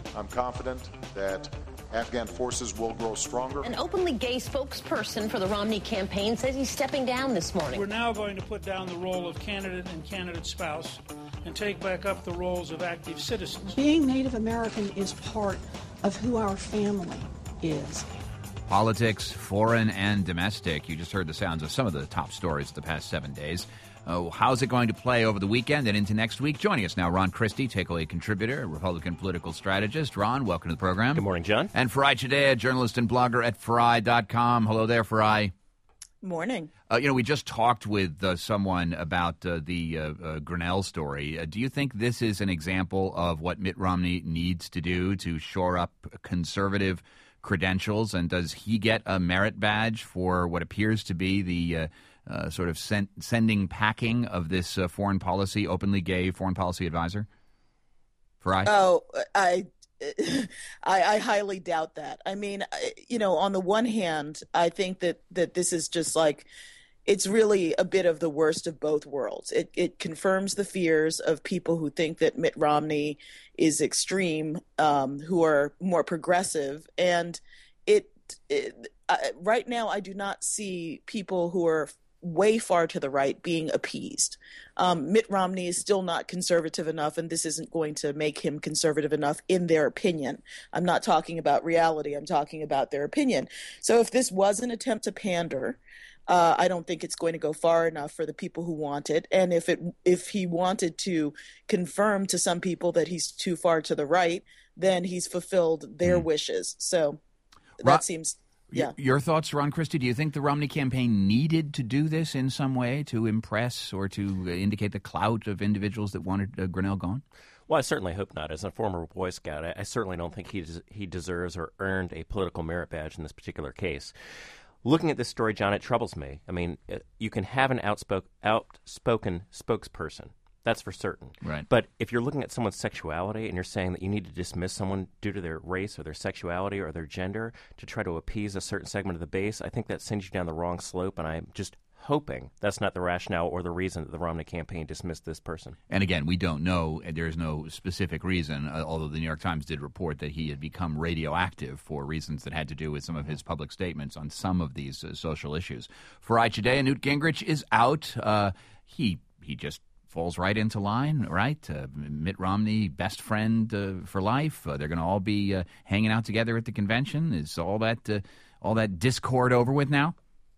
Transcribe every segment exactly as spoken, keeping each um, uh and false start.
I'm confident that Afghan forces will grow stronger. An openly gay spokesperson for the Romney campaign says he's stepping down this morning. We're now going to put down the role of candidate and candidate spouse and take back up the roles of active citizens. Being Native American is part of who our family is. Politics, foreign and domestic. You just heard the sounds of some of the top stories of the past seven days. Uh, how's it going to play over the weekend and into next week? Joining us now, Ron Christie, Take-Away contributor, Republican political strategist. Ron, welcome to the program. Good morning, John. And Farai Chideya, journalist and blogger at Farai dot com. Hello there, Farai. Morning. Uh, you know, we just talked with uh, someone about uh, the uh, uh, Grinnell story. Uh, do you think this is an example of what Mitt Romney needs to do to shore up conservative credentials? And does he get a merit badge for what appears to be the uh, uh, sort of sent, sending packing of this uh, foreign policy, openly gay foreign policy advisor? Farai? Oh, I, I, I highly doubt that. I mean, you know, on the one hand, I think that, that this is just like, it's really a bit of the worst of both worlds. It it confirms the fears of people who think that Mitt Romney is extreme, um, who are more progressive. And it, it I, right now, I do not see people who are way far to the right being appeased. Um, Mitt Romney is still not conservative enough, and this isn't going to make him conservative enough in their opinion. I'm not talking about reality. I'm talking about their opinion. So if this was an attempt to pander, Uh, I don't think it's going to go far enough for the people who want it. And if it if he wanted to confirm to some people that he's too far to the right, then he's fulfilled their mm. wishes. So that Ron, seems, yeah. Your thoughts, Ron Christie? Do you think the Romney campaign needed to do this in some way to impress or to indicate the clout of individuals that wanted uh, Grinnell gone? Well, I certainly hope not. As a former Boy Scout, I, I certainly don't think he des- he deserves or earned a political merit badge in this particular case. Looking at this story, John, it troubles me. I mean, you can have an outspoke, outspoken spokesperson. That's for certain. Right. But if you're looking at someone's sexuality and you're saying that you need to dismiss someone due to their race or their sexuality or their gender to try to appease a certain segment of the base, I think that sends you down the wrong slope, and I'm just hoping that's not the rationale or the reason that the Romney campaign dismissed this person. And again, we don't know. There is no specific reason, uh, although the New York Times did report that he had become radioactive for reasons that had to do with some of his public statements on some of these uh, social issues. Farai Chideya, Newt Gingrich is out. Uh, he he just falls right into line, right? Uh, Mitt Romney, best friend uh, for life. Uh, they're going to all be uh, hanging out together at the convention. Is all that uh, all that discord over with now?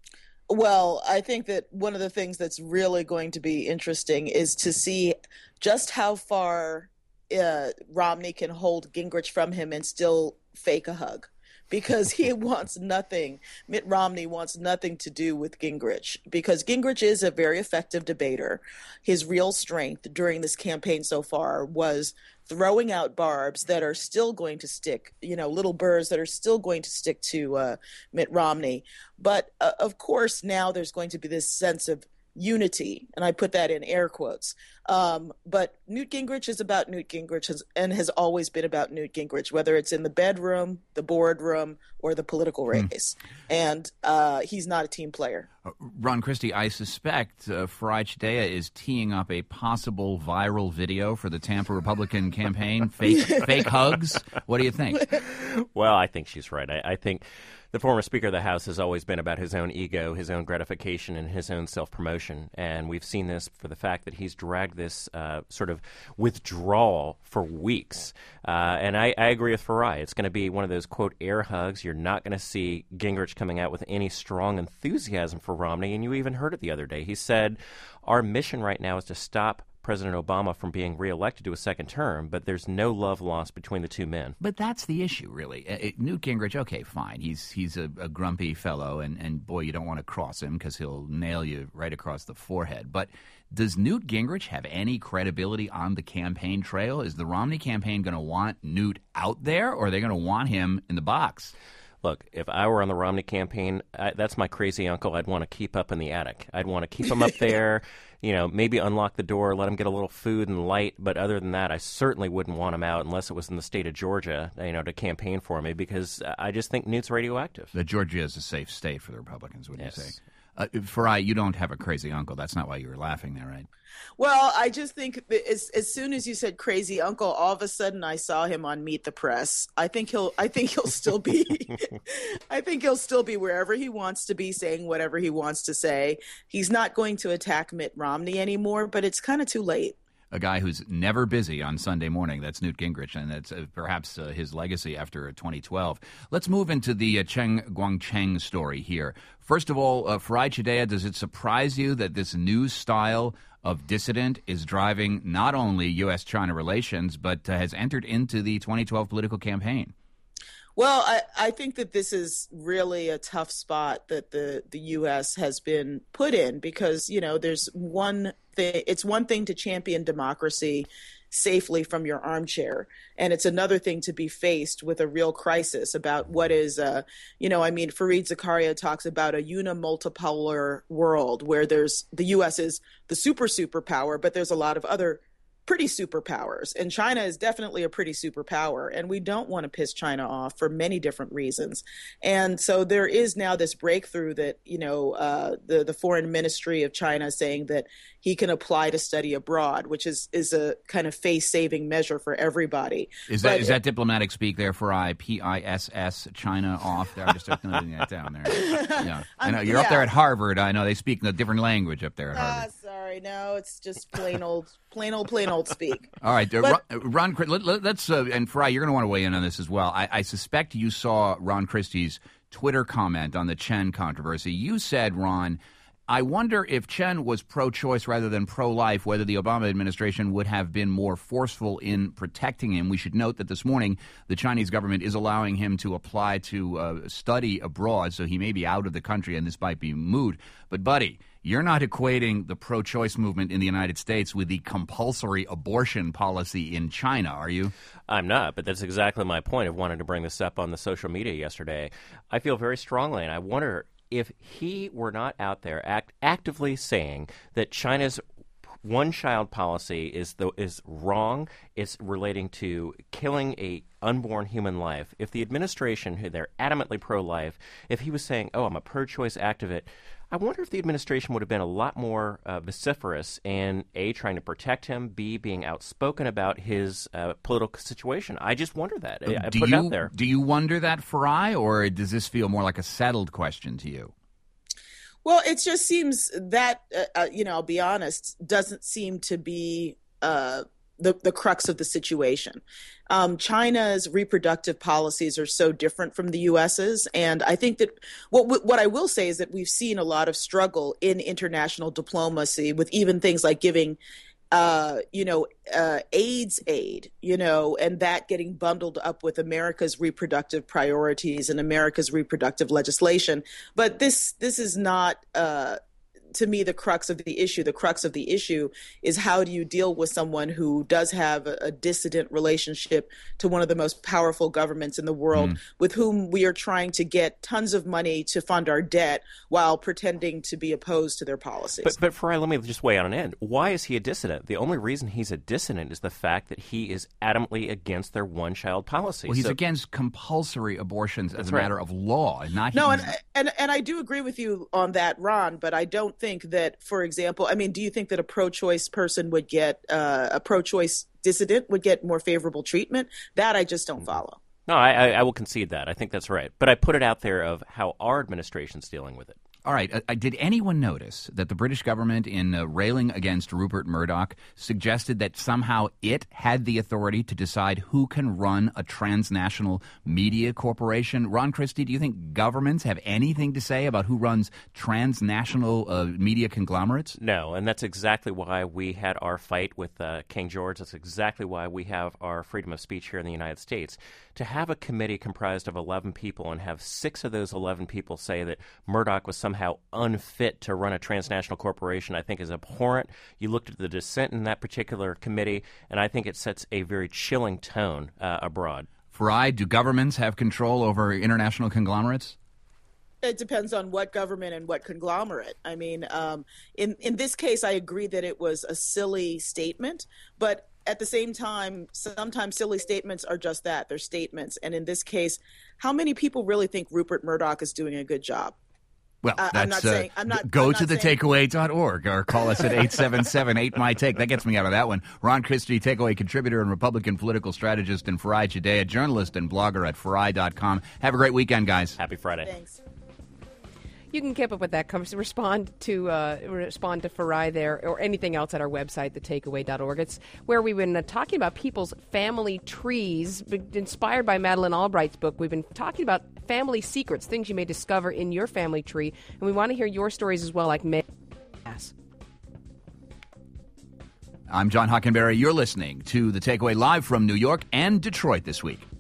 Well, I think that one of the things that's really going to be interesting is to see just how far uh, Romney can hold Gingrich from him and still fake a hug. Because he wants nothing, Mitt Romney wants nothing to do with Gingrich, because Gingrich is a very effective debater. His real strength during this campaign so far was throwing out barbs that are still going to stick, you know, little burrs that are still going to stick to uh, Mitt Romney. But uh, of course, now there's going to be this sense of unity, and I put that in air quotes. Um, but Newt Gingrich is about Newt Gingrich has, and has always been about Newt Gingrich, whether it's in the bedroom, the boardroom, or the political race. Hmm. And uh, he's not a team player. Uh, Ron Christie, I suspect uh, Farai Chideya is teeing up a possible viral video for the Tampa Republican campaign, fake fake hugs. What do you think? Well, I think she's right. I, I think the former Speaker of the House has always been about his own ego, his own gratification, and his own self-promotion. And we've seen this for the fact that he's dragged this uh, sort of withdrawal for weeks. Uh, and I, I agree with Farai. It's going to be one of those, quote, air hugs. You're not going to see Gingrich coming out with any strong enthusiasm for Romney. And you even heard it the other day. He said, our mission right now is to stop President Obama from being reelected to a second term, but there's no love lost between the two men. But that's the issue, really. Uh, it, Newt Gingrich, okay, fine. He's he's a, a grumpy fellow, and, and boy, you don't want to cross him because he'll nail you right across the forehead. But does Newt Gingrich have any credibility on the campaign trail? Is the Romney campaign going to want Newt out there, or are they going to want him in the box? Look, if I were on the Romney campaign, I, that's my crazy uncle I'd want to keep up in the attic. I'd want to keep him up there, you know, maybe unlock the door, let him get a little food and light. But other than that, I certainly wouldn't want him out unless it was in the state of Georgia, you know, to campaign for me, because I just think Newt's radioactive. But Georgia is a safe state for the Republicans, wouldn't yes. you say? Uh, Farai, you don't have a crazy uncle. That's not why you were laughing there, right? Well, I just think that as as soon as you said crazy uncle, all of a sudden I saw him on Meet the Press. I think he'll I think he'll still be I think he'll still be wherever he wants to be, saying whatever he wants to say. He's not going to attack Mitt Romney anymore, but it's kind of too late. A guy who's never busy on Sunday morning. That's Newt Gingrich, and that's uh, perhaps uh, his legacy after twenty twelve. Let's move into the uh, Cheng Guangcheng story here. First of all, uh, Farai Chideya, does it surprise you that this new style of dissident is driving not only U S China relations, but uh, has entered into the twenty twelve political campaign? Well, I, I think that this is really a tough spot that the, the U S has been put in because, you know, there's one thing, it's one thing to champion democracy safely from your armchair, and it's another thing to be faced with a real crisis about what is, uh, you know, I mean, Fareed Zakaria talks about a unimultipolar world where there's, the U S is the super superpower, but there's a lot of other pretty superpowers, and China is definitely a pretty superpower, and we don't want to piss China off for many different reasons. And so there is now this breakthrough that, you know, uh, the the foreign ministry of China saying that he can apply to study abroad, which is is a kind of face-saving measure for everybody. Is that but, is that diplomatic speak there for I P I S S China off there? I'm just noting that down there. Yeah, I know you're yeah. up there at Harvard. I know they speak a different language up there at Harvard. Uh, sorry, no, it's just plain old, plain old, plain old speak. All right, but, uh, Ron, Ron let, let's uh, and Farai, you're going to want to weigh in on this as well. I, I suspect you saw Ron Christie's Twitter comment on the Chen controversy. You said, Ron, I wonder if Chen was pro-choice rather than pro-life, whether the Obama administration would have been more forceful in protecting him. We should note that this morning the Chinese government is allowing him to apply to uh, study abroad, so he may be out of the country and this might be moot. But, buddy, you're not equating the pro-choice movement in the United States with the compulsory abortion policy in China, are you? I'm not, but that's exactly my point of wanting to bring this up on the social media yesterday. I feel very strongly, and I wonder if he were not out there act, actively saying that China's one-child policy is the, is wrong, it's relating to killing a unborn human life. If the administration, who they're adamantly pro-life, if he was saying, oh, I'm a pro-choice activist, I wonder if the administration would have been a lot more uh, vociferous in, A, trying to protect him, B, being outspoken about his uh, political situation. I just wonder that. I, I do put you, it out there. Do you wonder that, Farai, or does this feel more like a settled question to you? Well, it just seems that, uh, uh, you know, I'll be honest, doesn't seem to be uh, the, the crux of the situation. Um, China's reproductive policies are so different from the U S's. And I think that what what I will say is that we've seen a lot of struggle in international diplomacy with even things like giving Uh, you know, uh, AIDS aid, you know, and that getting bundled up with America's reproductive priorities and America's reproductive legislation. But this this is not, uh, to me, the crux of the issue. The crux of the issue is how do you deal with someone who does have a, a dissident relationship to one of the most powerful governments in the world, mm. with whom we are trying to get tons of money to fund our debt while pretending to be opposed to their policies. But, but Farai, let me just weigh on an end. Why is he a dissident? The only reason he's a dissident is the fact that he is adamantly against their one-child policy. Well, he's so, against compulsory abortions as a right. matter of law, and not no. And, and and I do agree with you on that, Ron. But I don't think that, for example, I mean, do you think that a pro-choice person would get uh, a pro-choice dissident would get more favorable treatment? That I just don't follow. No, I, I will concede that. I think that's right. But I put it out there of how our administration's dealing with it. All right. Uh, did anyone notice that the British government, in uh, railing against Rupert Murdoch, suggested that somehow it had the authority to decide who can run a transnational media corporation? Ron Christie, do you think governments have anything to say about who runs transnational uh, media conglomerates? No, and that's exactly why we had our fight with uh, King George. That's exactly why we have our freedom of speech here in the United States. To have a committee comprised of eleven people and have six of those eleven people say that Murdoch was somehow unfit to run a transnational corporation, I think is abhorrent. You looked at the dissent in that particular committee, and I think it sets a very chilling tone uh, abroad. Farai, do governments have control over international conglomerates? It depends on what government and what conglomerate. I mean, um, in, in this case, I agree that it was a silly statement, but at the same time, sometimes silly statements are just that. They're statements. And in this case, how many people really think Rupert Murdoch is doing a good job? Well, uh, that's, I'm not uh, saying. I'm not. go I'm to not the saying, takeaway dot org or call us at eight seven seven eight my take. That gets me out of that one. Ron Christie, Takeaway contributor and Republican political strategist, and Farai Chideya, journalist and blogger at farai dot com. Have a great weekend, guys. Happy Friday. Thanks. You can keep up with that. Come respond to uh, respond to Farai there or anything else at our website, the takeaway dot org. It's where we've been uh, talking about people's family trees, inspired by Madeleine Albright's book. We've been talking about family secrets, things you may discover in your family tree, and we want to hear your stories as well, like May. I'm John Hockenberry. You're listening to The Takeaway live from New York and Detroit this week.